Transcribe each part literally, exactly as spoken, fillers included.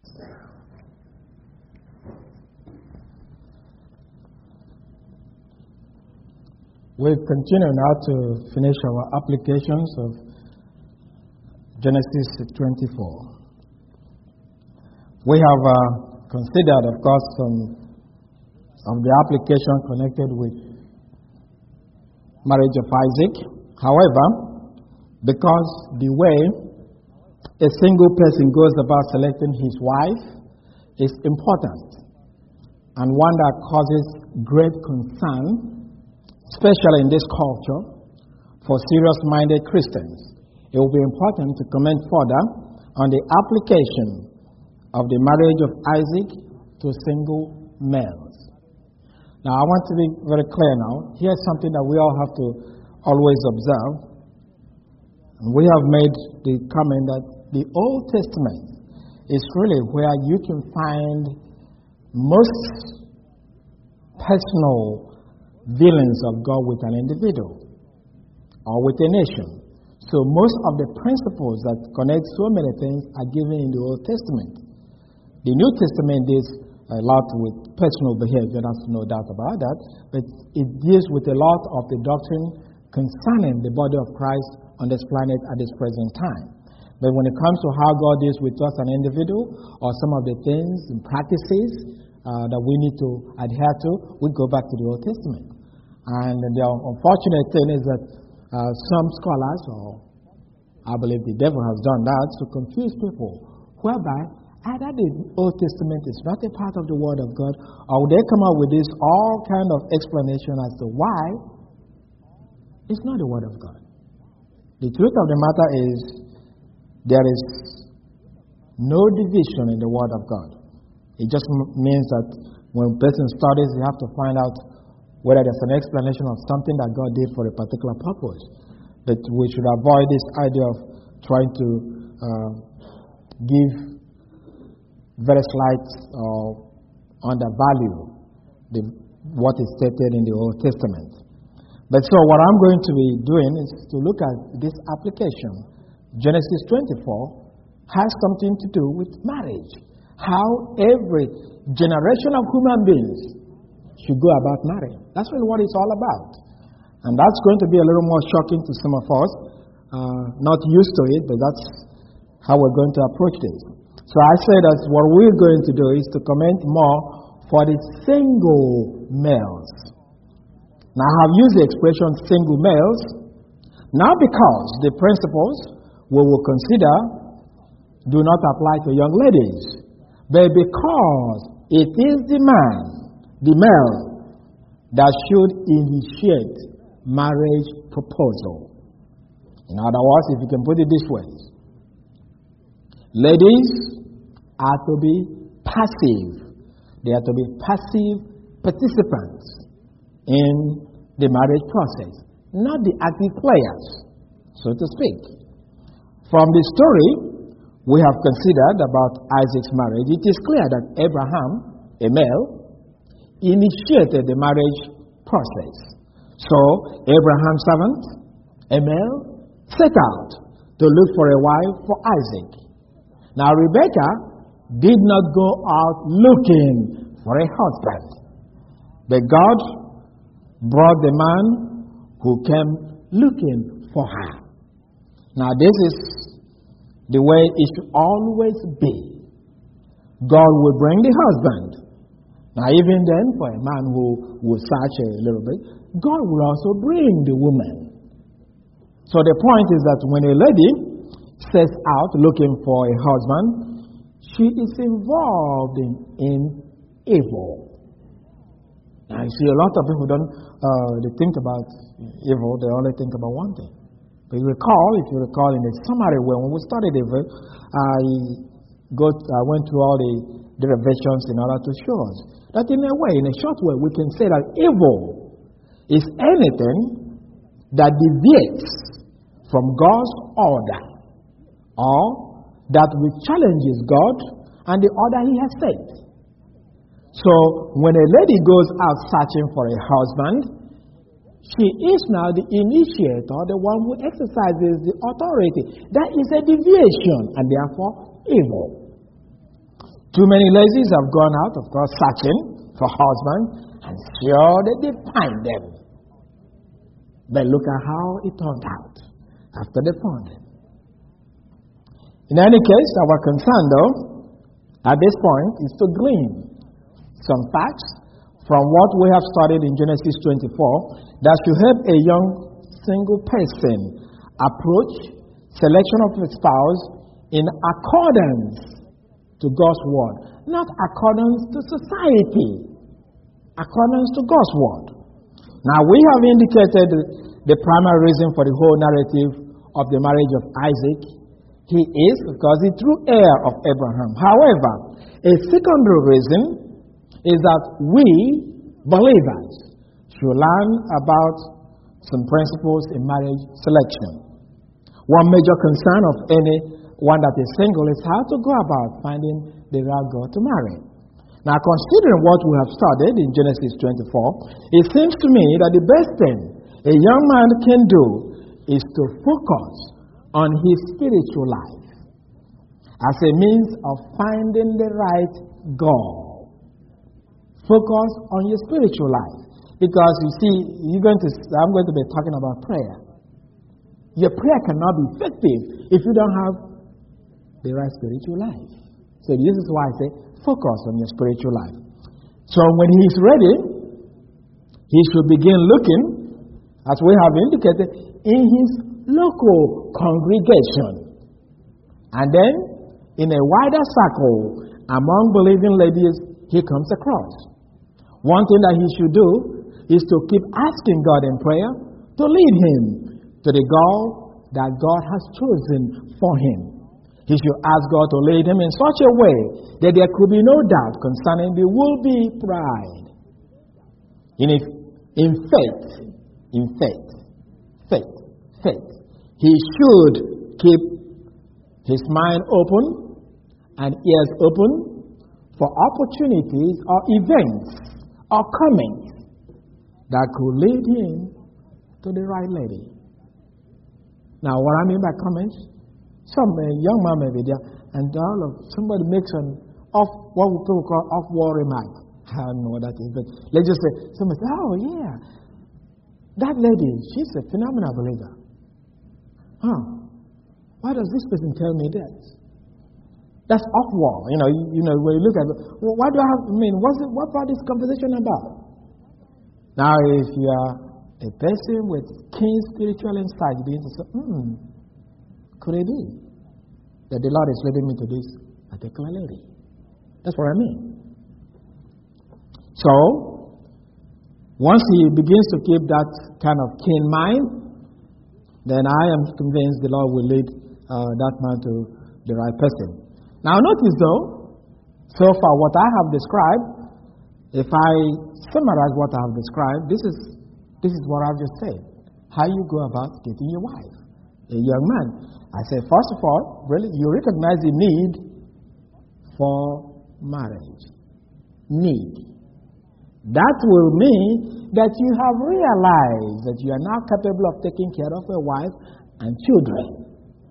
We continue now to finish our applications of Genesis twenty-four. We have uh, considered, of course, some of the application connected with marriage of Isaac. However, because the way a single person goes about selecting his wife is important and one that causes great concern, especially in this culture, for serious-minded Christians, it will be important to comment further on the application of the marriage of Isaac to single males. Now, I want to be very clear now. Here's something that we all have to always observe. We have made the comment that the Old Testament is really where you can find most personal dealings of God with an individual or with a nation. So most of the principles that connect so many things are given in the Old Testament. The New Testament deals a lot with personal behavior, there's no doubt about that, but it deals with a lot of the doctrine concerning the body of Christ on this planet at this present time. But when it comes to how God deals with us an individual or some of the things and practices uh, that we need to adhere to, we go back to the Old Testament. And the unfortunate thing is that uh, some scholars, or I believe the devil has done that, to confuse people, whereby either the Old Testament is not a part of the Word of God, or they come up with this all kind of explanation as to why it's not the Word of God. The truth of the matter is there is no division in the Word of God. It just m- means that when a person studies, you have to find out whether there's an explanation of something that God did for a particular purpose. But we should avoid this idea of trying to uh, give very slight or undervalue the, what is stated in the Old Testament. But so what I'm going to be doing is to look at this application. Genesis twenty-four has something to do with marriage. How every generation of human beings should go about marrying. That's really what it's all about. And that's going to be a little more shocking to some of us, uh, not used to it, but that's how we're going to approach this. So I say that what we're going to do is to comment more for the single males. Now I have used the expression single males, not because the principles we will consider do not apply to young ladies, but because it is the man, the male, that should initiate marriage proposal. In other words, if you can put it this way, ladies are to be passive. They are to be passive participants in the marriage process, not the active players, so to speak. From the story we have considered about Isaac's marriage, it is clear that Abraham, a male, initiated the marriage process. So Abraham's servant, a male, set out to look for a wife for Isaac. Now Rebekah did not go out looking for a husband, but God brought the man who came looking for her. Now this is the way it should always be. God will bring the husband. Now even then, for a man who will search a little bit, God will also bring the woman. So the point is that when a lady sets out looking for a husband, she is involved in, in evil. Now you see, a lot of people don't uh, they think about evil, they only think about one thing. But you recall, if you recall in the summary when we studied evil, I got I went through all the derivations in order to show us that in a way, in a short way, we can say that evil is anything that deviates from God's order, or that which challenges God and the order He has set. So when a lady goes out searching for a husband, she is now the initiator, the one who exercises the authority. That is a deviation and therefore evil. Too many ladies have gone out, of course, searching for husbands, and sure they did find them. But look at how it turned out after they found them. In any case, our concern, though, at this point, is to glean some facts from what we have studied in Genesis twenty-four that should help a young single person approach selection of a spouse in accordance to God's word, not accordance to society, accordance to God's word. Now, we have indicated the primary reason for the whole narrative of the marriage of Isaac. He is because he true heir of Abraham. However, a secondary reason is that we, believers, should learn about some principles in marriage selection. One major concern of anyone that is single is how to go about finding the right girl to marry. Now, considering what we have studied in Genesis twenty-four, it seems to me that the best thing a young man can do is to focus on his spiritual life as a means of finding the right girl. Focus on your spiritual life. Because you see, you're going to, I'm going to be talking about prayer. Your prayer cannot be effective if you don't have the right spiritual life. So this is why I say, focus on your spiritual life. So when he is ready, he should begin looking, as we have indicated, in his local congregation. And then, in a wider circle, among believing ladies he comes across. One thing that he should do is to keep asking God in prayer to lead him to the goal that God has chosen for him. He should ask God to lead him in such a way that there could be no doubt concerning the will-be bride. In, if, in faith, in faith, faith, faith, he should keep his mind open and ears open for opportunities or events or comments that could lead him to the right lady. Now, what I mean by comments, some uh, young man may be there, and all of somebody makes an off what we call off-wall remark. I don't know what that is, but let's just say somebody says, "Oh yeah, that lady, she's a phenomenal believer." Huh? Why does this person tell me that? That's off-wall. You know, you, you know when you look at it, well, why do I have? I mean, what's it, what about this conversation about? Now, if you are a person with keen spiritual insight, you begin to say, "Hmm, could it be that the Lord is leading me to this particular lady?" That's what I mean. So, once he begins to keep that kind of keen mind, then I am convinced the Lord will lead uh, that man to the right person. Now, notice though, so far what I have described, if I summarize what I have described, this is this is what I've just said. How you go about getting your wife, a young man. I said, first of all, really, you recognize the need for marriage. Need. That will mean that you have realized that you are now capable of taking care of a wife and children.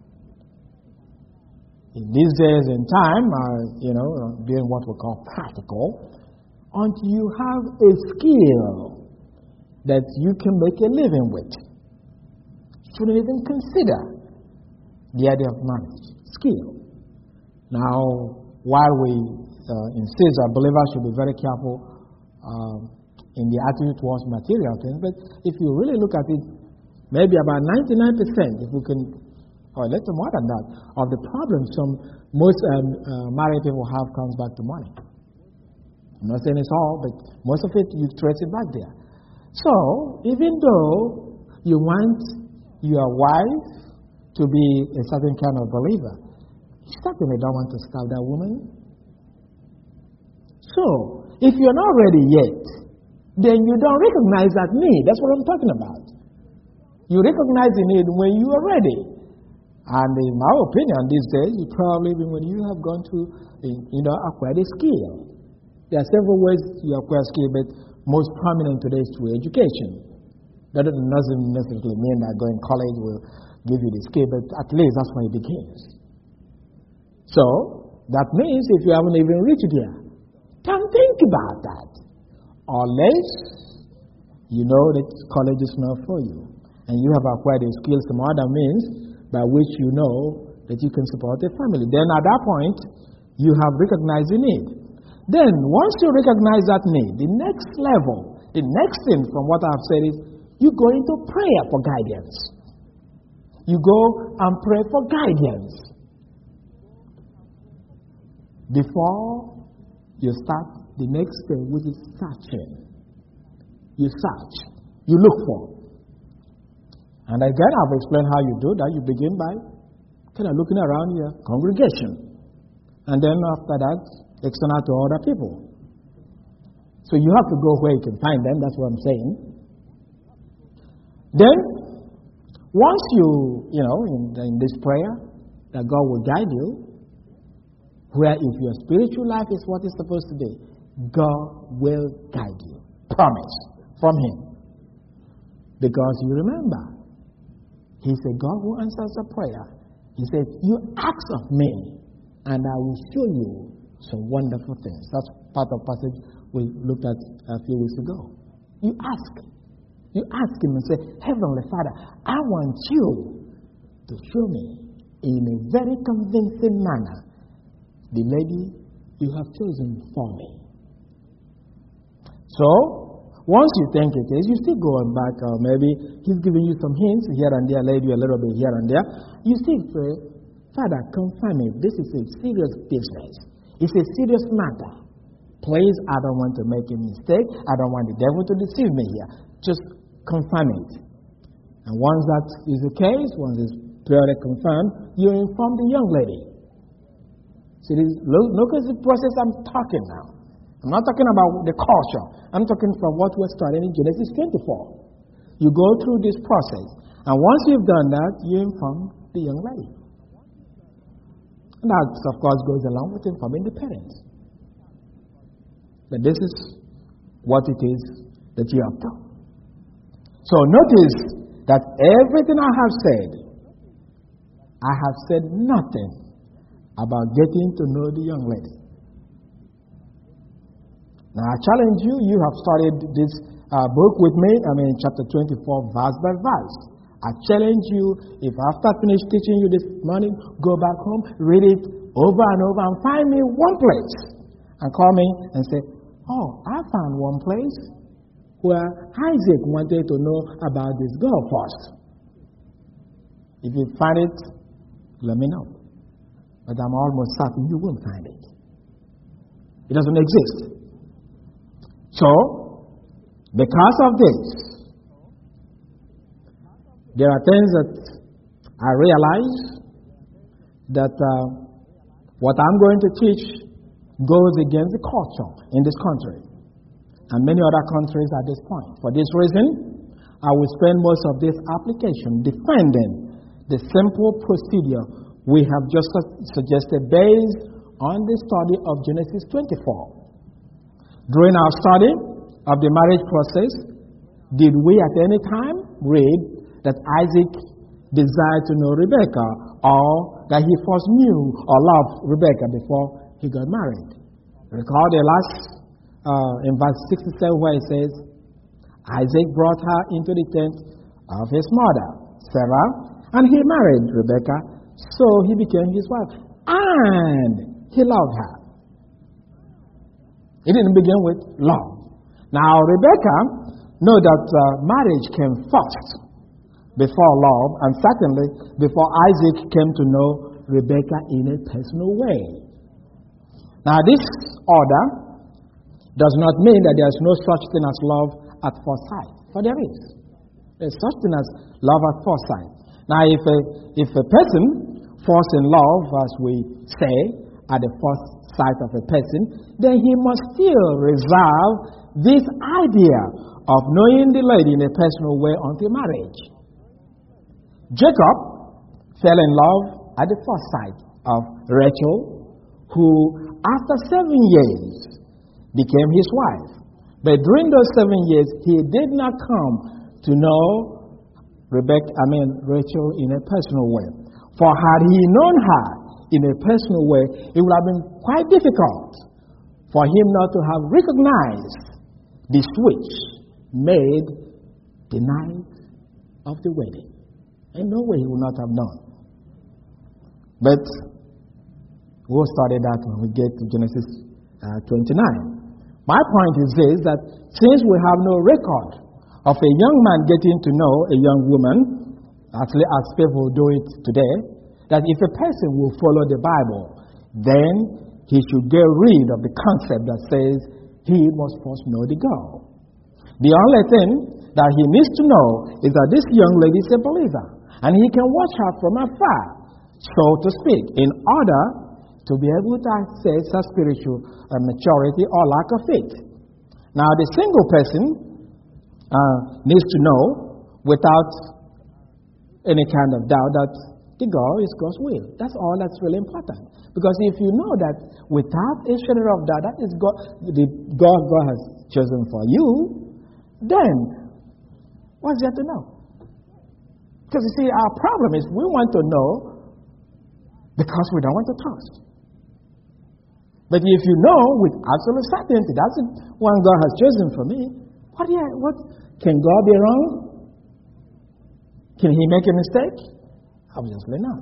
In these days and time, uh, you know, doing what we call practical, until you have a skill that you can make a living with. Shouldn't even consider the idea of marriage. Skill. Now, while we uh, insist that believers should be very careful um, in the attitude towards material things, but if you really look at it, maybe about ninety-nine percent, if we can, or a little more than that, of the problems some most um, uh, married people have comes back to money. I'm not saying it's all, but most of it, you trace it back there. So, even though you want your wife to be a certain kind of believer, you certainly don't want to starve that woman. So, if you're not ready yet, then you don't recognize that need. That's what I'm talking about. You recognize the need when you are ready. And in my opinion, these days, you probably, when you have gone to, you know, acquire a skill. There are several ways you acquire skill, but most prominent today is through education. That doesn't necessarily mean that going to college will give you the skill, but at least that's where it begins. So, That means if you haven't even reached there, don't think about that. Unless you know that college is not for you. And you have acquired a skill, some other means by which you know that you can support a family. Then at that point, you have recognized the need. Then once you recognize that need, the next level, the next thing from what I've said is, you go into prayer for guidance. You go and pray for guidance before you start the next step, which is searching. You search, you look for. And again, I've explained how you do that. You begin by kind of looking around your congregation. And then after that, extend out to other people. So you have to go where you can find them. That's what I'm saying. Then, once you, you know, in, in this prayer, that God will guide you, where if your spiritual life is what it's supposed to be, God will guide you. Promise from Him. Because you remember, He said, God who answers a prayer, He said, you ask of me, and I will show you some wonderful things. That's part of the passage we looked at a few weeks ago. You ask. You ask Him and say, Heavenly Father, I want you to show me in a very convincing manner the lady you have chosen for me. So, once you think it is, you still going back, or maybe He's giving you some hints here and there, led you a little bit here and there. You still pray, Father, confirm it. This is a serious business. It's a serious matter. Please, I don't want to make a mistake. I don't want the devil to deceive me here. Just confirm it. And once that is the case, once it's purely confirmed, you inform the young lady. See, this, look, look at the process I'm talking now. I'm not talking about the culture. I'm talking from what we're starting in Genesis twenty-four. You go through this process. And once you've done that, you inform the young lady. And that, of course, goes along with informing the parents. That this is what it is that you have done. So notice that everything I have said, I have said nothing about getting to know the young lady. Now I challenge you, you have studied this uh, book with me, I mean chapter twenty-four, verse by verse. I challenge you, if after finish teaching you this morning, go back home, read it over and over, and find me one place, and call me and say, oh, I found one place where Isaac wanted to know about this girl first. If you find it, let me know. But I'm almost certain you won't find it. It doesn't exist. So, because of this, there are things that I realize that uh, what I'm going to teach goes against the culture in this country and many other countries at this point. For this reason, I will spend most of this application defending the simple procedure we have just suggested based on the study of Genesis twenty-four. During our study of the marriage process, did we at any time read that Isaac desired to know Rebekah, or that he first knew or loved Rebekah before he got married? Recall the last, uh, in verse sixty-seven, where it says, Isaac brought her into the tent of his mother, Sarah, and he married Rebekah, so he became his wife, and he loved her. It didn't begin with love. Now, Rebekah knew that uh, marriage came first before love, and secondly, before Isaac came to know Rebekah in a personal way. Now, this order does not mean that there is no such thing as love at first sight, for there is. There is such thing as love at first sight. Now, if a, if a person falls in love, as we say, at the first sight of a person, then he must still reserve this idea of knowing the lady in a personal way until marriage. Jacob fell in love at the first sight of Rachel, who after seven years became his wife. But during those seven years, he did not come to know Rebecca, I mean Rachel, in a personal way. For had he known her in a personal way, it would have been quite difficult for him not to have recognized the switch made the night of the wedding. In no way he would not have known. But we'll study that when we get to Genesis uh, twenty-nine. My point is this, that since we have no record of a young man getting to know a young woman, actually as people do it today, that if a person will follow the Bible, then he should get rid of the concept that says he must first know the girl. The only thing that he needs to know is that this young lady is a believer, and he can watch her from afar, so to speak, in order to be able to access her spiritual uh, maturity or lack of faith. Now, the single person uh, needs to know without any kind of doubt that the girl is God's will. That's all that's really important. Because if you know that without a shadow of doubt, that is God, the God God has chosen for you, then what's there to know? Because you see, our problem is we want to know because we don't want to trust. But if you know with absolute certainty that's the one God has chosen for me, what, yeah, what can God be wrong? Can he make a mistake? Obviously not.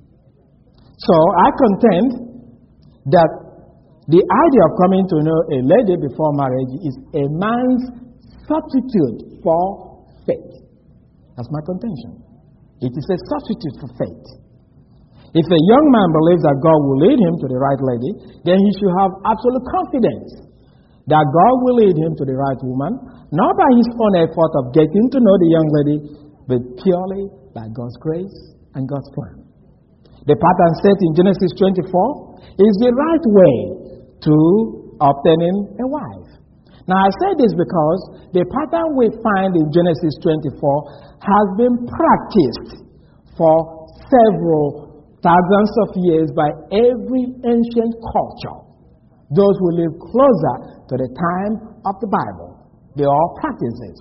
So I contend that the idea of coming to know a lady before marriage is a man's substitute for faith. That's my contention. It is a substitute for faith. If a young man believes that God will lead him to the right lady, then he should have absolute confidence that God will lead him to the right woman, not by his own effort of getting to know the young lady, but purely by God's grace and God's plan. The pattern set in Genesis twenty-four is the right way to obtaining a wife. Now, I say this because the pattern we find in Genesis twenty-four has been practiced for several thousands of years by every ancient culture. Those who live closer to the time of the Bible, they all practice this.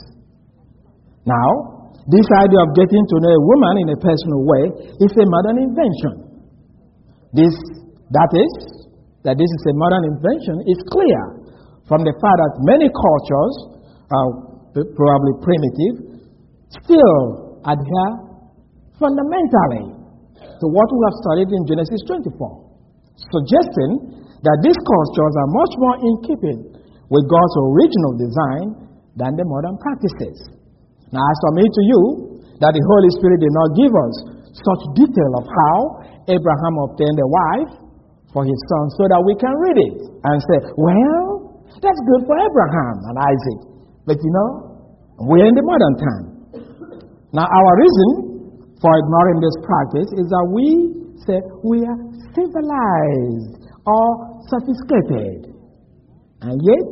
Now, this idea of getting to know a woman in a personal way is a modern invention. This, that is, that this is a modern invention is clear from the fact that many cultures, uh, probably primitive, still adhere fundamentally to what we have studied in Genesis twenty-four, suggesting that these cultures are much more in keeping with God's original design than the modern practices. Now, I submit to you that the Holy Spirit did not give us such detail of how Abraham obtained a wife for his son so that we can read it and say, well, that's good for Abraham and Isaac. But you know, we're in the modern time. Now, our reason for ignoring this practice is that we say we are civilized or sophisticated. And yet,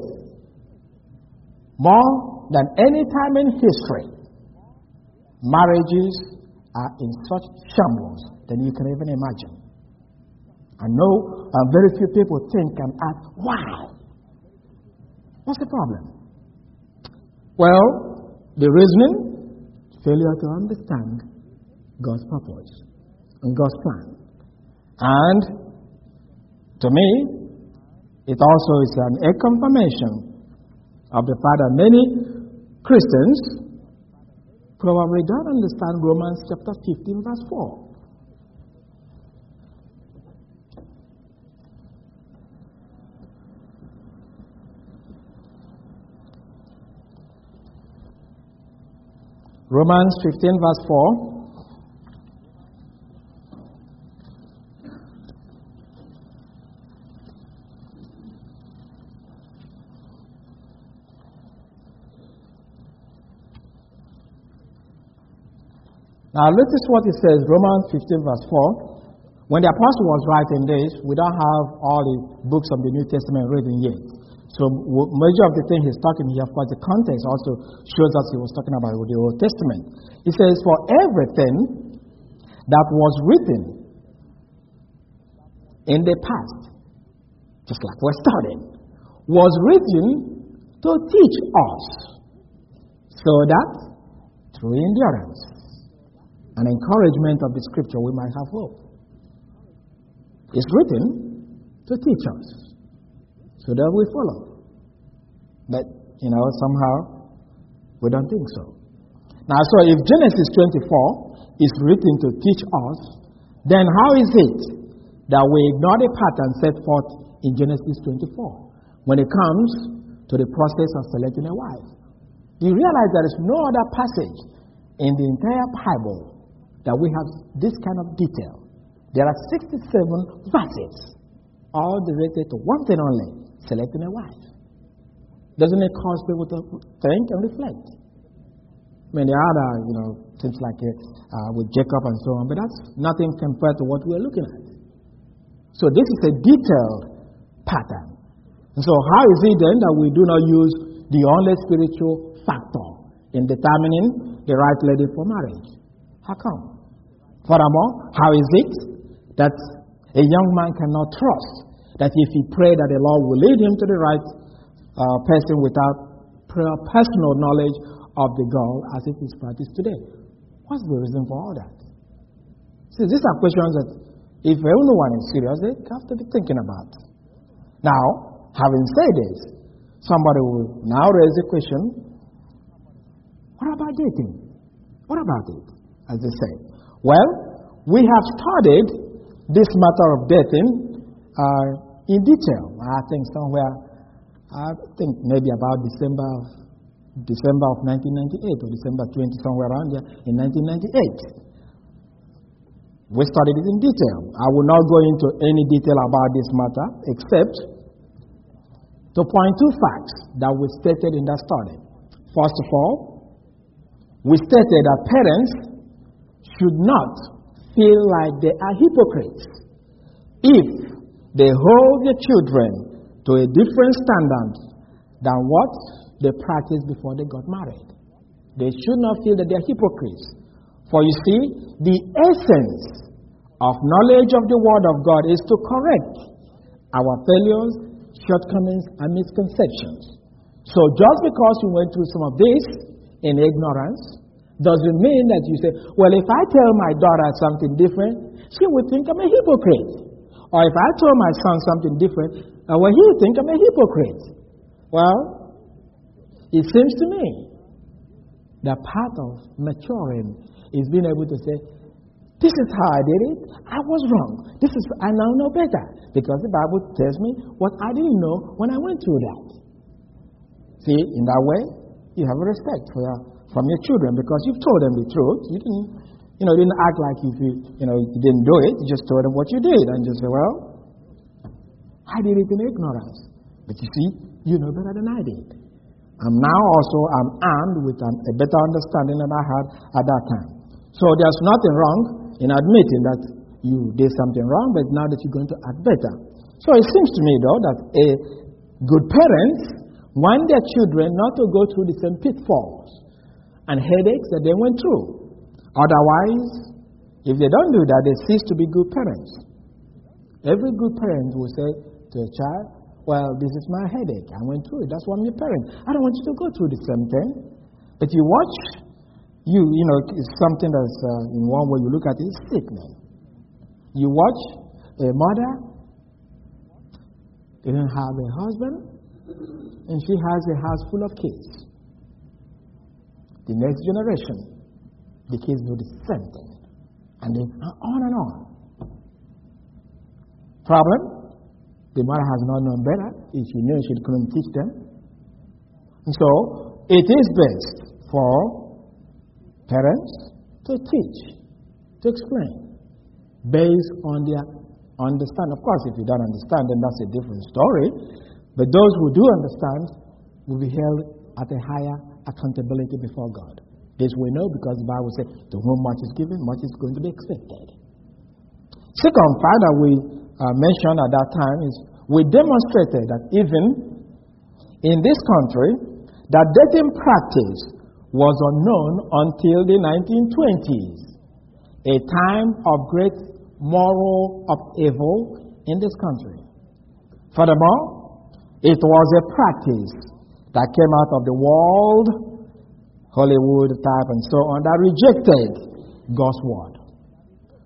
more than any time in history, marriages are in such shambles than you can even imagine. I know uh, very few people think and ask, wow, what's the problem? Well, the reasoning, failure to understand God's purpose and God's plan. And to me, it also is an, a confirmation of the fact that many Christians probably don't understand Romans chapter fifteen, verse four. Romans fifteen, verse four. Now, notice what it says, Romans fifteen, verse four. When the apostle was writing this, we don't have all the books of the New Testament written yet. So, major of the thing he's talking here, of course, the context also shows us he was talking about the Old Testament. He says, for everything that was written in the past, just like we're studying, was written to teach us, so that through endurance and encouragement of the scripture we might have hope. It's written to teach us, so that we follow. But, you know, somehow we don't think so. Now, so if Genesis twenty-four is written to teach us, then how is it that we ignore the pattern set forth in Genesis twenty-four when it comes to the process of selecting a wife? You realize there is no other passage in the entire Bible that we have this kind of detail. There are sixty-seven verses, all related to one thing only, selecting a wife. Doesn't it cause people to think and reflect? I mean, there are other, you know, things like uh, with Jacob and so on, but that's nothing compared to what we're looking at. So this is a detailed pattern. And so how is it then that we do not use the only spiritual factor in determining the right lady for marriage? How come? Furthermore, how is it that a young man cannot trust that if he prays that the Lord will lead him to the right uh, person without prior personal knowledge of the girl as it is practiced today? What's the reason for all that? See, these are questions that if anyone is serious, they have to be thinking about. Now, having said this, somebody will now raise the question, what about dating? What about it? As they say. Well, we have studied this matter of dating uh, in detail. I think somewhere, I think maybe about December of, December of nineteen ninety-eight or December twentieth, somewhere around there in nineteen ninety-eight. We studied it in detail. I will not go into any detail about this matter except to point two facts that we stated in that study. First of all, we stated that parents should not feel like they are hypocrites if they hold their children to a different standard than what they practiced before they got married. They should not feel that they are hypocrites. For you see, the essence of knowledge of the Word of God is to correct our failures, shortcomings, and misconceptions. So just because you went through some of this in ignorance doesn't mean that you say, well, if I tell my daughter something different, she would think I'm a hypocrite. Or if I tell my son something different, uh, well, he would think I'm a hypocrite. Well, it seems to me that part of maturing is being able to say, this is how I did it. I was wrong. This is I now know better. Because the Bible tells me what I didn't know when I went through that. See, in that way, you have a respect for your, from your children because you've told them the truth. You didn't, you know, didn't act like if you, you know, you didn't do it. You just told them what you did and just say, well, I did it in ignorance. But you see, you know better than I did. I'm now also I'm armed with an, a better understanding than I had at that time. So there's nothing wrong in admitting that you did something wrong, but now that you're going to act better. So it seems to me, though, that a good parents want their children not to go through the same pitfalls and headaches that they went through. Otherwise, if they don't do that, they cease to be good parents. Every good parent will say to a child, well, this is my headache. I went through it. That's why I'm your parent. I don't want you to go through the same thing. But you watch, you you know, it's something that's, uh, in one way you look at it, it's sickening. You watch a mother, didn't have a husband, and she has a house full of kids. The next generation, the kids do the same thing. And then on and on. Problem? The mother has not known better. If she knew, she couldn't teach them. And so, it is best for parents to teach, to explain, based on their understanding. Of course, if you don't understand, then that's a different story. But those who do understand will be held at a higher accountability before God. This we know because the Bible says, to whom much is given, much is going to be expected. Second fact that we uh, mentioned at that time is we demonstrated that even in this country, that dating practice was unknown until the nineteen twenties, a time of great moral upheaval in this country. Furthermore, it was a practice that came out of the world, Hollywood type and so on, that rejected God's word.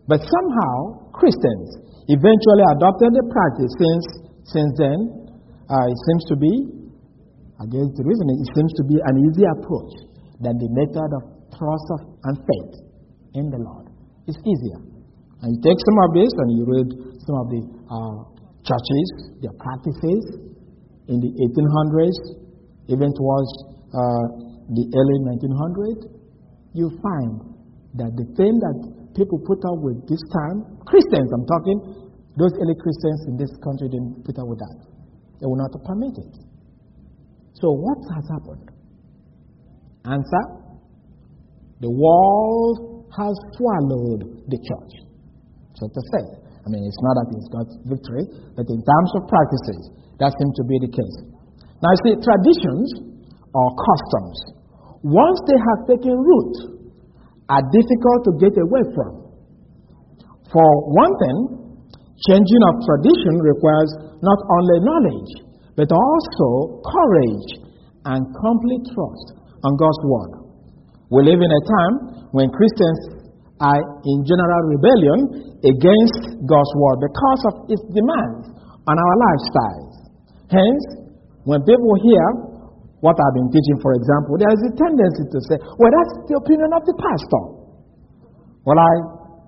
But somehow, Christians eventually adopted the practice. Since, since then, uh, it seems to be, against the reasoning, it seems to be an easier approach than the method of trust of, and faith in the Lord. It's easier. And you take some of this and you read some of the uh, churches, their practices in the eighteen hundreds, even towards uh, the early nineteen hundreds, you find that the thing that people put up with this time, Christians, I'm talking, those early Christians in this country didn't put up with that. They were not permit it. So what has happened? Answer: the world has swallowed the church, so to say. I mean, it's not that it's got victory, but in terms of practices, that seems to be the case. Now, you see, traditions or customs, once they have taken root, are difficult to get away from. For one thing, changing of tradition requires not only knowledge, but also courage and complete trust on God's word. We live in a time when Christians are in general rebellion against God's word because of its demands on our lifestyles. Hence, when people hear what I've been teaching, for example, there is a tendency to say, well, that's the opinion of the pastor. Well, I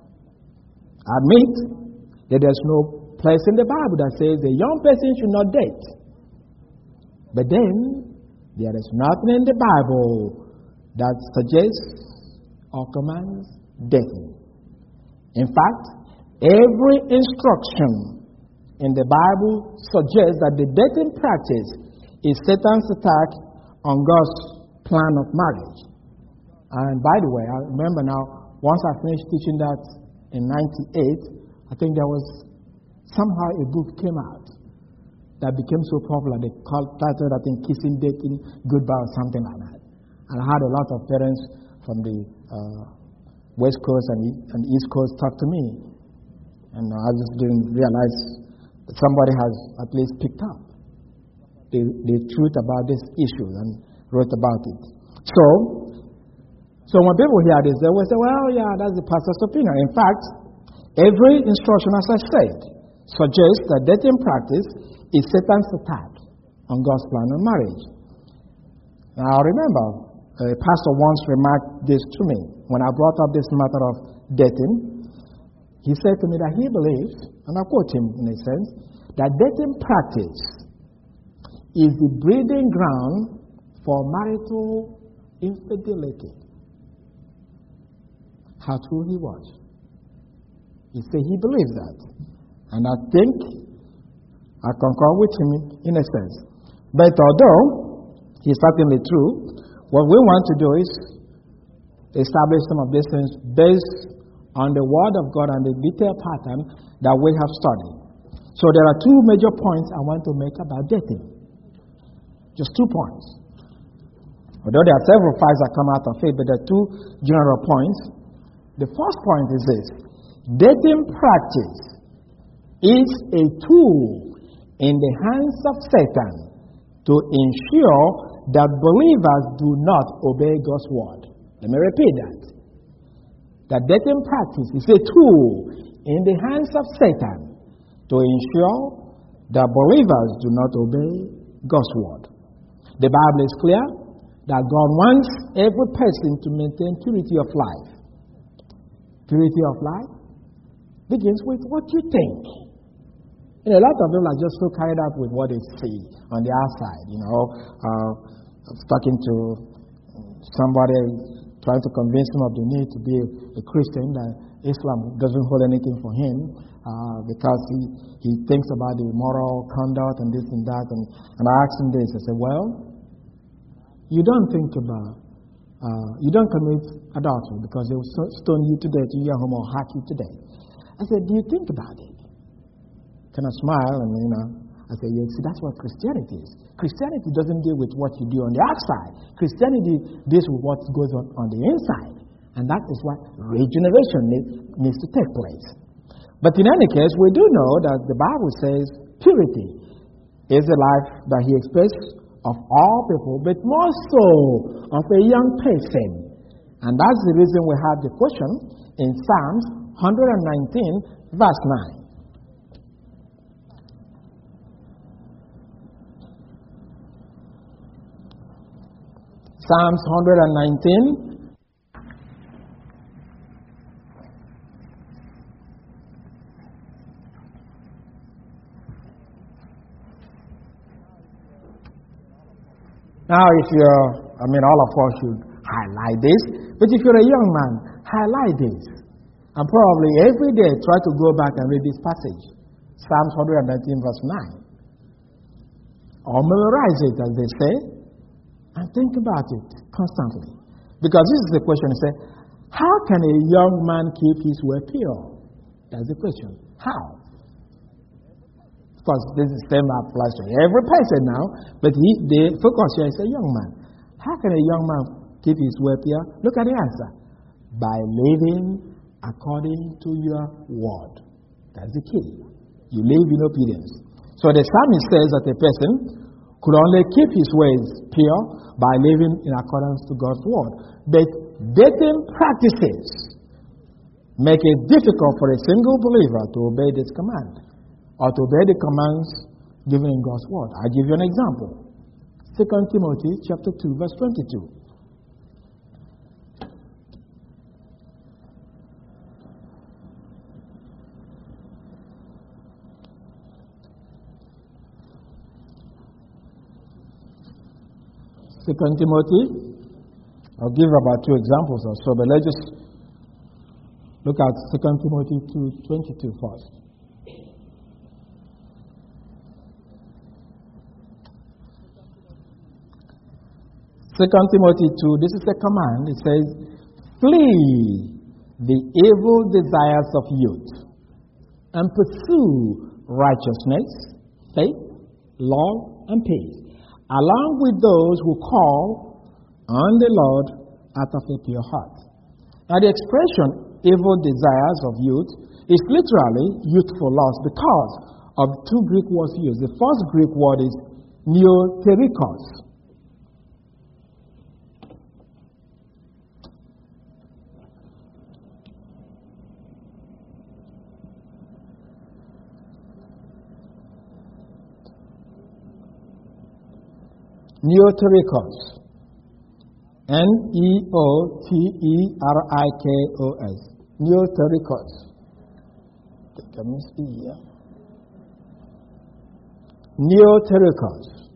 admit that there's no place in the Bible that says a young person should not date. But then, there is nothing in the Bible that suggests or commands dating. In fact, every instruction in the Bible suggests that the dating practice is Satan's attack on God's plan of marriage. And by the way, I remember now, once I finished teaching that in ninety-eight, I think there was somehow a book came out that became so popular. They called titled, I think, Kissing, Dating, Goodbye or something like that. And I had a lot of parents from the uh, West Coast and, and East Coast talk to me. And I just didn't realize that somebody has at least picked up the, the truth about this issue and wrote about it. So, so when people hear this, they will say, well, yeah, that's the pastor's opinion. In fact, every instruction, as I said, suggests that dating practice is Satan's attack on God's plan of marriage. Now, I remember a pastor once remarked this to me when I brought up this matter of dating. He said to me that he believes, and I quote him in a sense, that dating practice is the breeding ground for marital infidelity. How true he was. He said he believes that. And I think I concur with him in a sense. But although he's certainly true, what we want to do is establish some of these things based on the Word of God and the detailed pattern that we have studied. So there are two major points I want to make about dating. Just two points. Although there are several facts that come out of it, but there are two general points. The first point is this: dating practice is a tool in the hands of Satan to ensure that believers do not obey God's word. Let me repeat that. That dating practice is a tool in the hands of Satan to ensure that believers do not obey God's word. The Bible is clear that God wants every person to maintain purity of life. Purity of life begins with what you think. You know, a lot of people are just so carried up with what they see on the outside. You know, uh, I was talking to somebody trying to convince him of the need to be a, a Christian, that Islam doesn't hold anything for him uh, because he, he thinks about the moral conduct and this and that. And, and I asked him this. I said, well, you don't think about, uh, you don't commit adultery because they will stone you to death, you home or hack you to death. I said, do you think about it? Kind of smile, and you know, I say, yeah, see, that's what Christianity is. Christianity doesn't deal with what you do on the outside. Christianity deals with what goes on on the inside. And that is why regeneration need, needs to take place. But in any case, we do know that the Bible says purity is the life that he expects of all people, but more so of a young person. And that's the reason we have the question in Psalms one nineteen, verse nine. Psalms one nineteen. Now, if you're, I mean, all of us should highlight this, but if you're a young man, highlight this. And probably every day try to go back and read this passage, Psalms one nineteen, verse nine. Or memorize it, as they say, and think about it constantly. Because this is the question, you say, how can a young man keep his way pure? That's the question. How? Of course, this is the same applies to every person now, but he, the focus here is a young man. How can a young man keep his way pure? Look at the answer. By living according to your word. That's the key. You live in obedience. So the psalmist says that a person could only keep his ways pure by living in accordance to God's word. But dating practices make it difficult for a single believer to obey this command or to obey the commands given in God's word. I'll give you an example. Second Timothy chapter two, verse twenty-two. Second Timothy, I'll give about two examples or so, but let's just look at Second Timothy two twenty-two first. Second Timothy two, this is a command. It says, flee the evil desires of youth and pursue righteousness, faith, love, and peace, along with those who call on the Lord out of a pure heart. Now the expression evil desires of youth is literally youthful lust because of two Greek words used. The first Greek word is neoterikos. Neoterikos. N E O T E R I K O S. Neoterikos. Let me see here. Neoterikos.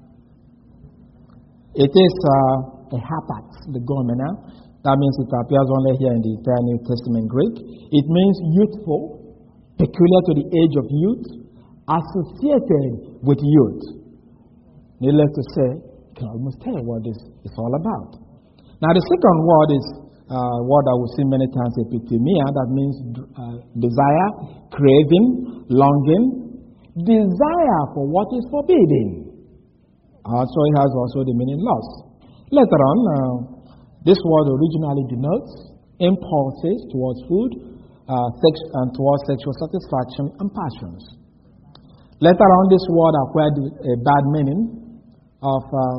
It is uh, a hapax legomena. That means it appears only here in the entire New Testament Greek. It means youthful, peculiar to the age of youth, associated with youth. Needless to say, you can almost tell what this is all about. Now, the second word is a uh, word I will see many times, epithemia. That means uh, desire, craving, longing, desire for what is forbidden. Also, it has also the meaning lust. Later on, uh, this word originally denotes impulses towards food, uh, sex, and towards sexual satisfaction and passions. Later on, this word acquired a bad meaning of uh,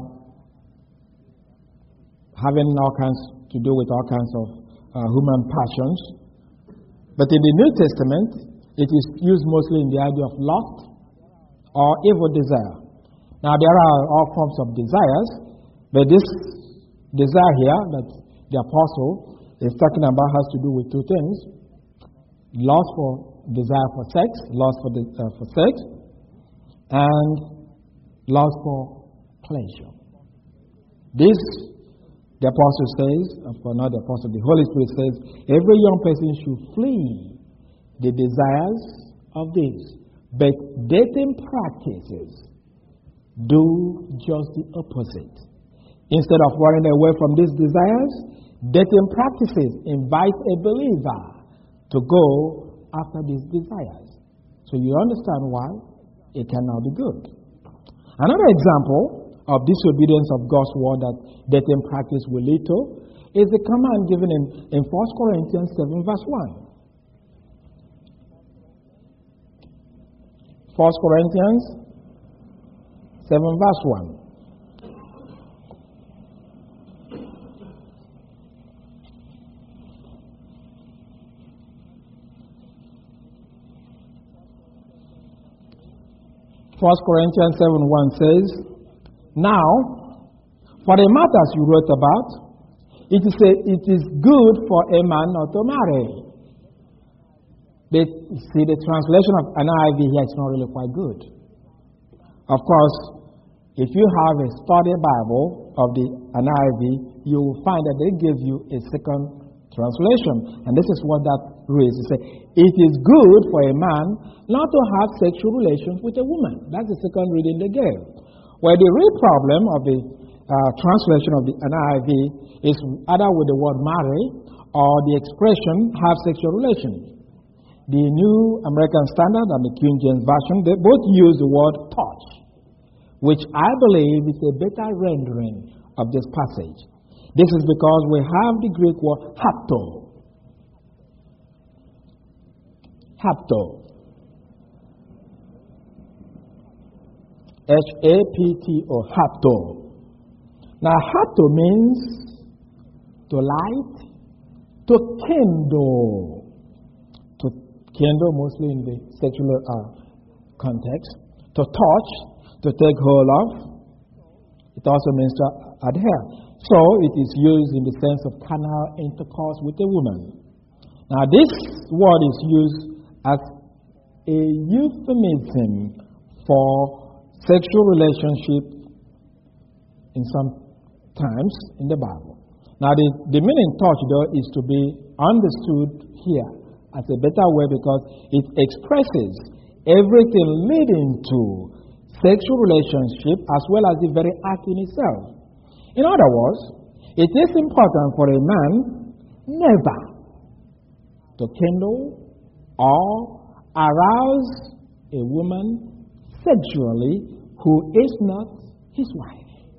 having all kinds to do with all kinds of uh, human passions. But in the New Testament, it is used mostly in the idea of lust or evil desire. Now, there are all forms of desires, but this desire here that the apostle is talking about has to do with two things: lust for desire for sex, lust for the, uh, for sex, and lust for pleasure. This, the apostle says, for not the apostle, the Holy Spirit says, every young person should flee the desires of these. But dating practices do just the opposite. Instead of running away from these desires, dating practices invite a believer to go after these desires. So you understand why it cannot be good. Another example of disobedience of God's word that dating practice will lead to is the command given in, in First Corinthians seven verse one. First Corinthians seven verse one. First Corinthians seven one says, now, for the matters you wrote about, it is, a, it is good for a man not to marry. But, see, the translation of N I V here is not really quite good. Of course, if you have a study Bible of the N I V, you will find that they give you a second translation. And this is what that reads. It says, it is good for a man not to have sexual relations with a woman. That's the second reading they gave. Where the real problem of the uh, translation of the N I V is either with the word marry or the expression have sexual relations. The New American Standard and the King James Version, they both use the word touch, which I believe is a better rendering of this passage. This is because we have the Greek word hapto. Hapto. H A P T O, hapto. Now, hapto means to light, to kindle. To kindle, mostly in the sexual uh, context. To touch, to take hold of. It also means to adhere. So, it is used in the sense of carnal intercourse with a woman. Now, this word is used as a euphemism for sexual relationship in some times in the Bible. Now, the, the meaning touch, though, is to be understood here as a better way because it expresses everything leading to sexual relationship as well as the very act in itself. In other words, it is important for a man never to kindle or arouse a woman sexually who is not his wife.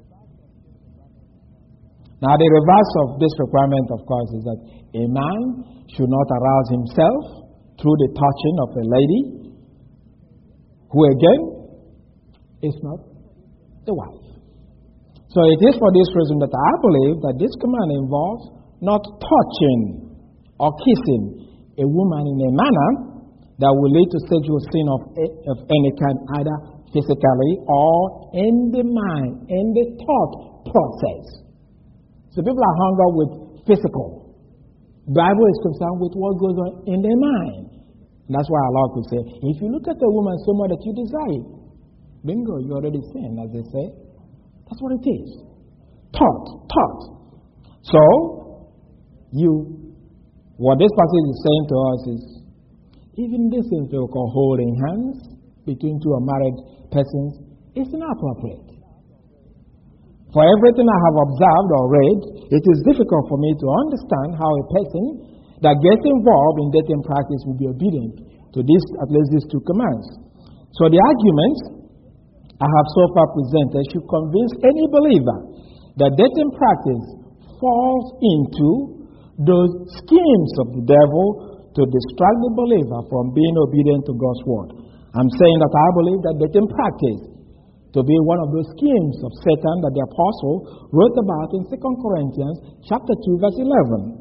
Now, the reverse of this requirement, of course, is that a man should not arouse himself through the touching of a lady who, again, is not the wife. So it is for this reason that I believe that this command involves not touching or kissing a woman in a manner that will lead to sexual sin of, of any kind, either physically or in the mind, in the thought process. So people are hung up with physical. The Bible is concerned with what goes on in their mind. And that's why Allah could say, if you look at a woman so much that you desire, bingo, you already sinned, as they say. That's what it is. Thought, thought. So, you, what this passage is saying to us is, even this thing we call holding hands between two unmarried persons is inappropriate. For everything I have observed or read, it is difficult for me to understand how a person that gets involved in dating practice will be obedient to this, at least these two commands. So the arguments I have so far presented should convince any believer that dating practice falls into those schemes of the devil to distract the believer from being obedient to God's word. I'm saying that I believe that dating practice to be one of those schemes of Satan that the apostle wrote about in Second Corinthians chapter two, verse eleven.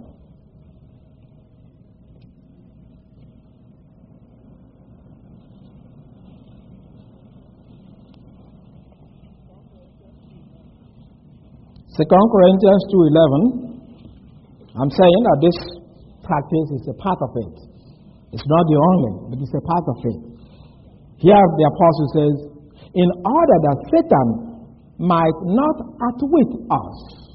Second Corinthians two eleven, I'm saying that this practice is a part of it. It's not the only, but it's a part of it. Here the apostle says, in order that Satan might not outwit us.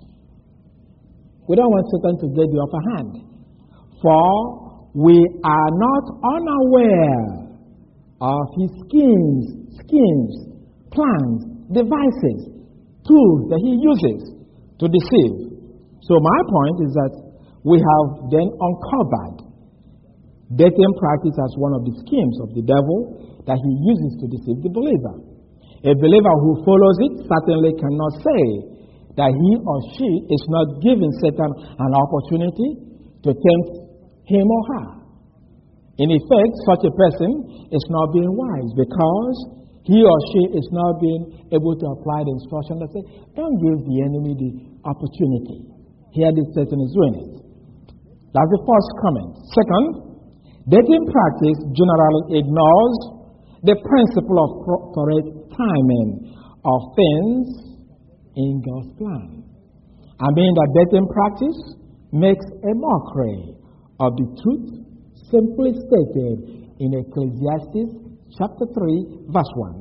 We don't want Satan to get the upper hand. For we are not unaware of his schemes, schemes, plans, devices, tools that he uses to deceive. So my point is that we have then uncovered dating practice as one of the schemes of the devil that he uses to deceive the believer. A believer who follows it certainly cannot say that he or she is not giving Satan an opportunity to tempt him or her. In effect, such a person is not being wise because he or she is not being able to apply the instruction that says, don't give the enemy the opportunity. Here this Satan is doing it. That's the first comment. Second, dating practice generally ignores The principle of correct timing of things in God's plan. I mean that dating practice makes a mockery of the truth simply stated in Ecclesiastes chapter three, verse one.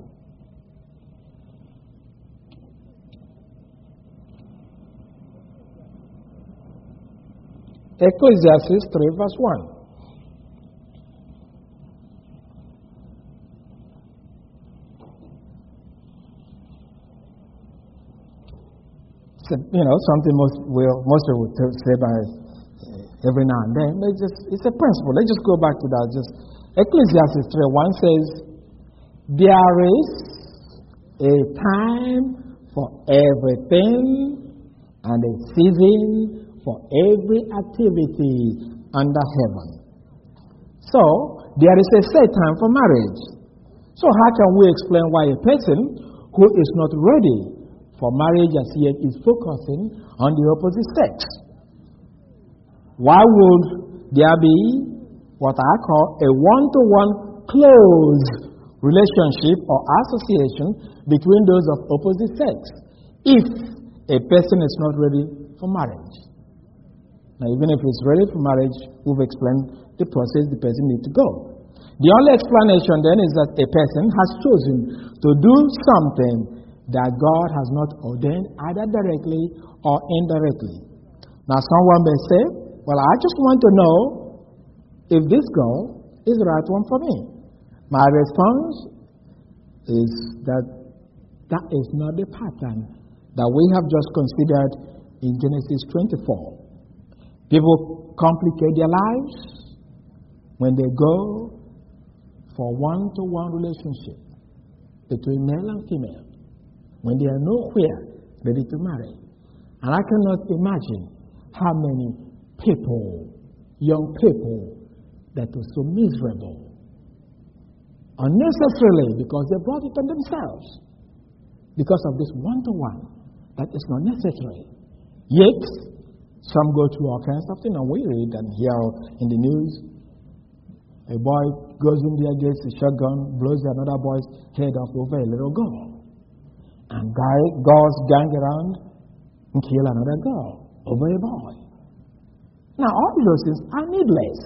Ecclesiastes three, verse one. So, you know, something most will most will say by every now and then. But it's just it's a principle. Let's just go back to that. Just Ecclesiastes three one says, "There is a time for everything and a season for every activity under heaven." So there is a set time for marriage. So how can we explain why a person who is not ready for marriage as yet is focusing on the opposite sex? Why would there be what I call a one-to-one close relationship or association between those of opposite sex if a person is not ready for marriage? Now, even if it's ready for marriage, we've explained the process the person needs to go. The only explanation then is that a person has chosen to do something that God has not ordained either directly or indirectly. Now someone may say, well, I just want to know if this girl is the right one for me. My response is that that is not the pattern that we have just considered in Genesis twenty-four. People complicate their lives when they go for one-to-one relationship between male and female, when they are nowhere ready to marry. And I cannot imagine how many people, young people, that are so miserable, unnecessarily, because they brought it on themselves, because of this one-to-one that is not necessary. Yet, some go through all kinds of things, and we read and hear in the news, a boy goes in there, gets a shotgun, blows another boy's head off over a little girl. And guy, girls gang around and kill another girl over a boy. Now, all those things are needless.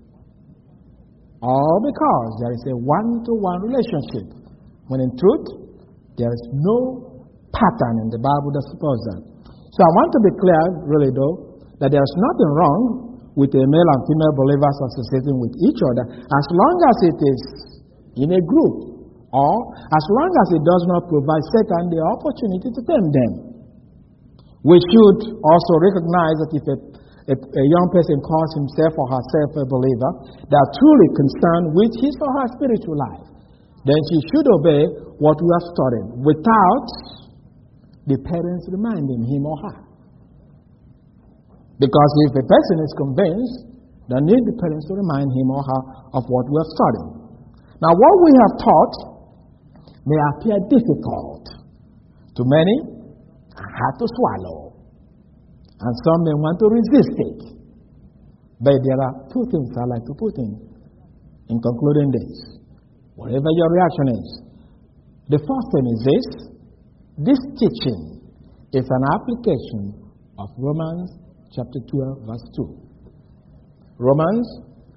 All because there is a one-to-one relationship. When in truth, there is no pattern in the Bible that supports that. So I want to be clear, really though, that there is nothing wrong with a male and female believers associating with each other as long as it is in a group. Or as long as it does not provide Satan the opportunity to tempt them. We should also recognize that if a, a, a young person calls himself or herself a believer, they are truly concerned with his or her spiritual life, then she should obey what we have studied without the parents reminding him or her. Because if a person is convinced, they need the parents to remind him or her of what we have studied. Now, what we have taught may appear difficult to many and hard to swallow, and some may want to resist it. But there are two things I like to put in in concluding this, whatever your reaction is. The first thing is this: this teaching is an application of Romans chapter twelve, verse two. Romans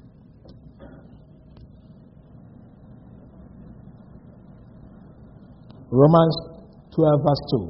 Romans twelve, verse two.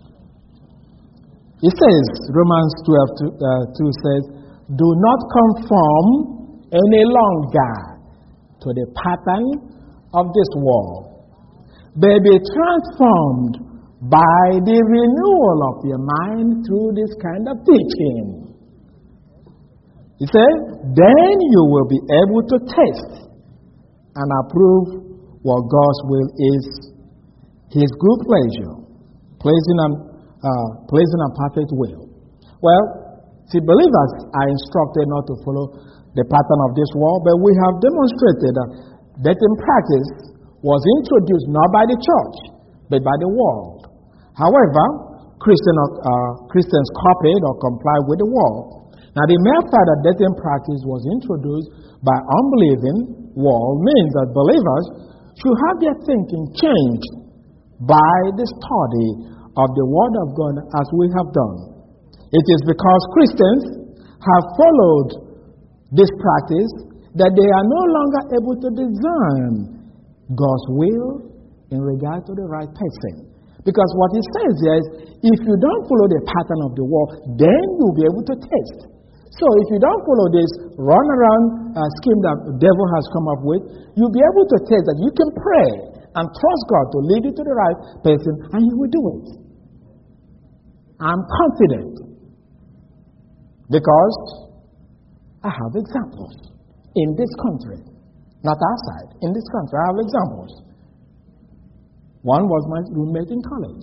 It says, Romans twelve, two says, "Do not conform any longer to the pattern of this world, but be transformed by the renewal of your mind through this kind of teaching." He said, "Then you will be able to test and approve what God's will is, His good pleasure, pleasing and, uh, pleasing and perfect will." Well, see, believers are instructed not to follow the pattern of this world, but we have demonstrated that in practice was introduced not by the church, but by the world. However, Christian, uh, Christians copied or complied with the world. Now, the mere fact that dating practice was introduced by unbelieving world means that believers should have their thinking changed by the study of the Word of God as we have done. It is because Christians have followed this practice that they are no longer able to discern God's will in regard to the right person. Because what he says here is, if you don't follow the pattern of the world, then you'll be able to taste. So if you don't follow this run-around uh, scheme that the devil has come up with, you'll be able to taste that you can pray and trust God to lead you to the right person, and he will do it. I'm confident because I have examples in this country, not outside. In this country, I have examples. One was my roommate in college.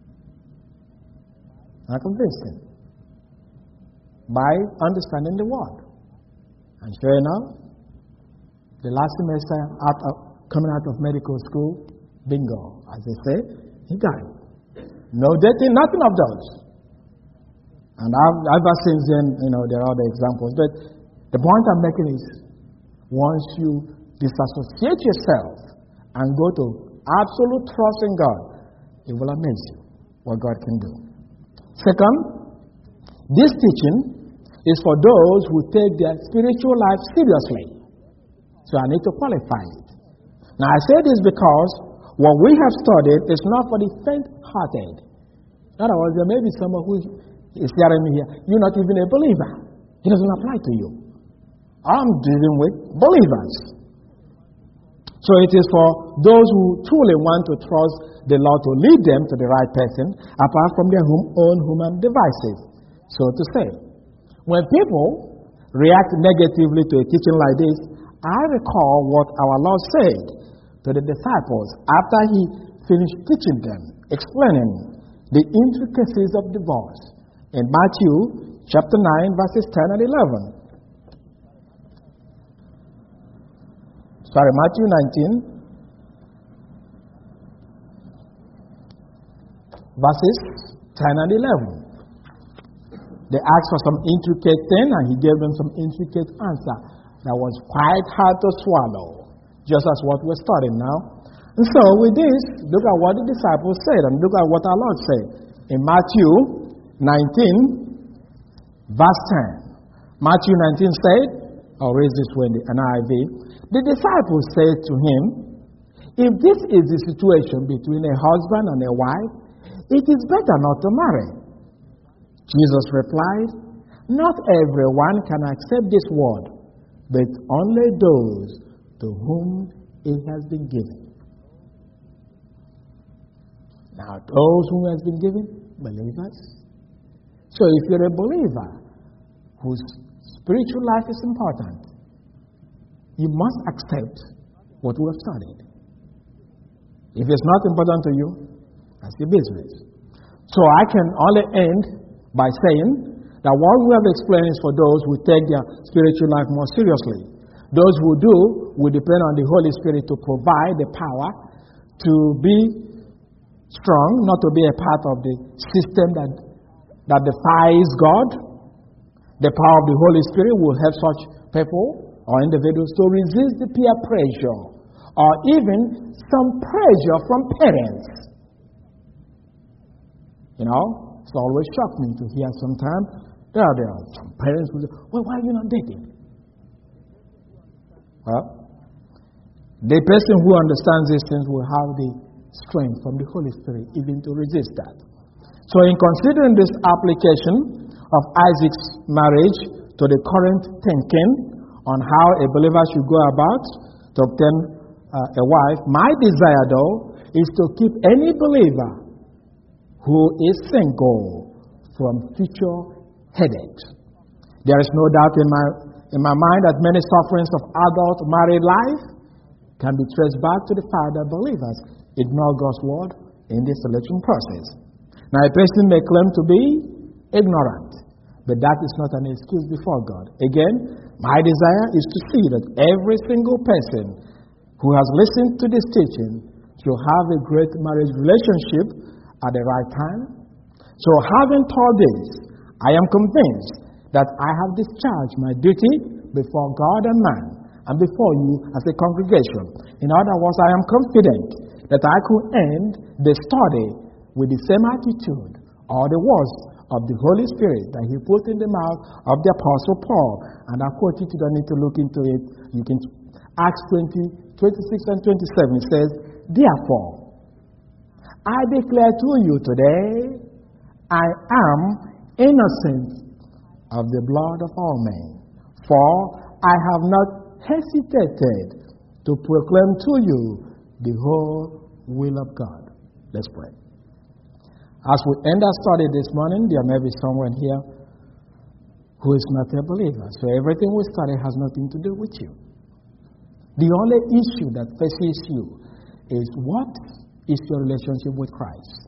I convinced him by understanding the word. And sure enough, the last semester out of, coming out of medical school, bingo, as they say, he got it. No dating, nothing of those. And I've, ever since then, you know, there are other examples. But the point I'm making is, once you disassociate yourself and go to absolute trust in God, it will amaze you what God can do. Second, this teaching is for those who take their spiritual life seriously. So I need to qualify it. Now I say this because what we have studied is not for the faint-hearted. In other words, there may be someone who is hearing me here. You're not even a believer. It doesn't apply to you. I'm dealing with believers. So it is for those who truly want to trust the Lord to lead them to the right person, apart from their own human devices, so to say. When people react negatively to a teaching like this, I recall what our Lord said to the disciples after he finished teaching them, explaining the intricacies of divorce in Matthew chapter nine, verses ten and eleven. Sorry, Matthew nineteen, verses ten and eleven. They asked for some intricate thing, and he gave them some intricate answer that was quite hard to swallow, just as what we're studying now. And so with this, look at what the disciples said, and look at what our Lord said. In Matthew nineteen, verse ten. Matthew nineteen said, I'll raise this one in the N I V. The disciples said to him, if this is the situation between a husband and a wife, it is better not to marry. Jesus replied, not everyone can accept this word, but only those to whom it has been given. Now, those whom it has been given, believers. So if you're a believer whose spiritual life is important, you must accept what we have studied. If it's not important to you, that's your business. So I can only end by saying that what we have explained is for those who take their spiritual life more seriously. Those who do will depend on the Holy Spirit to provide the power to be strong, not to be a part of the system that, that defies God. The power of the Holy Spirit will help such people or individuals to resist the peer pressure or even some pressure from parents. You know? It's always shocked me to hear sometimes there are, there are some parents who say, well, why are you not dating? Well, the person who understands these things will have the strength from the Holy Spirit even to resist that. So in considering this application of Isaac's marriage to the current thinking on how a believer should go about to obtain uh, a wife, my desire though is to keep any believer who is single from future headaches. There is no doubt in my, in my mind that many sufferings of adult married life can be traced back to the fact that believers ignore God's word in this selection process. Now, a person may claim to be ignorant, but that is not an excuse before God. Again, my desire is to see that every single person who has listened to this teaching should have a great marriage relationship at the right time. So having taught this, I am convinced that I have discharged my duty before God and man and before you as a congregation In other words, I am confident that I could end the study with the same attitude or the words of the Holy Spirit that he put in the mouth of the Apostle Paul. And I quote it, you don't need to look into it. You can, Acts twenty, twenty-six and twenty-seven, it says, therefore, I declare to you today, I am innocent of the blood of all men, for I have not hesitated to proclaim to you the whole will of God. Let's pray. As we end our study this morning, there may be someone here who is not a believer. So everything we study has nothing to do with you. The only issue that faces you is, what is your relationship with Christ?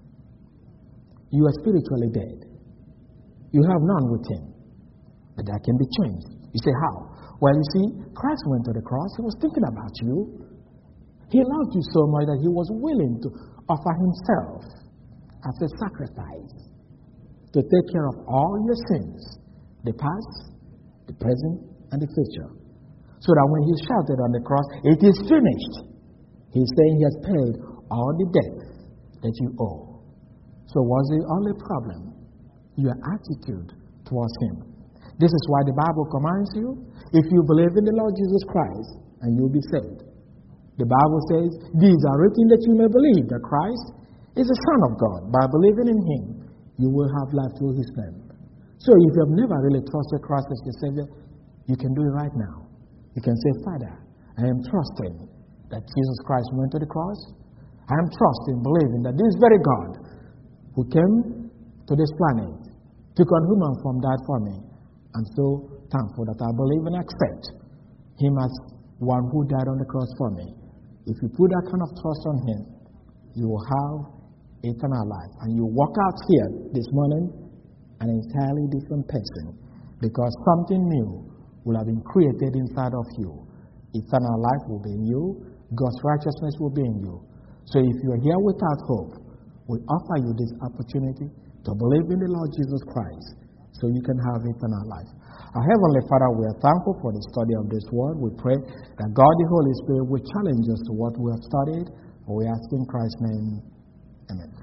You are spiritually dead. You have none with him. But that can be changed. You say, how? Well, you see, Christ went to the cross. He was thinking about you. He loved you so much that he was willing to offer himself as a sacrifice to take care of all your sins, the past, the present, and the future. So that when he shouted on the cross, it is finished, he's saying he has paid all the debt that you owe. So what's the only problem? Your attitude towards him. This is why the Bible commands you, if you believe in the Lord Jesus Christ, and you'll be saved. The Bible says, these are written that you may believe that Christ is the Son of God. By believing in him, you will have life through his name. So if you have never really trusted Christ as your Savior, you can do it right now. You can say, Father, I am trusting that Jesus Christ went to the cross. I am trusting, believing that this very God who came to this planet, took on human form, died for me. I'm so thankful that I believe and accept him as one who died on the cross for me. If you put that kind of trust on him, you will have eternal life. And you walk out here this morning an entirely different person, because something new will have been created inside of you. Eternal life will be in you. God's righteousness will be in you. So if you are here without hope, we offer you this opportunity to believe in the Lord Jesus Christ so you can have eternal life. Our Heavenly Father, we are thankful for the study of this word. We pray that God the Holy Spirit will challenge us to what we have studied. For we ask in Christ's name. Amen.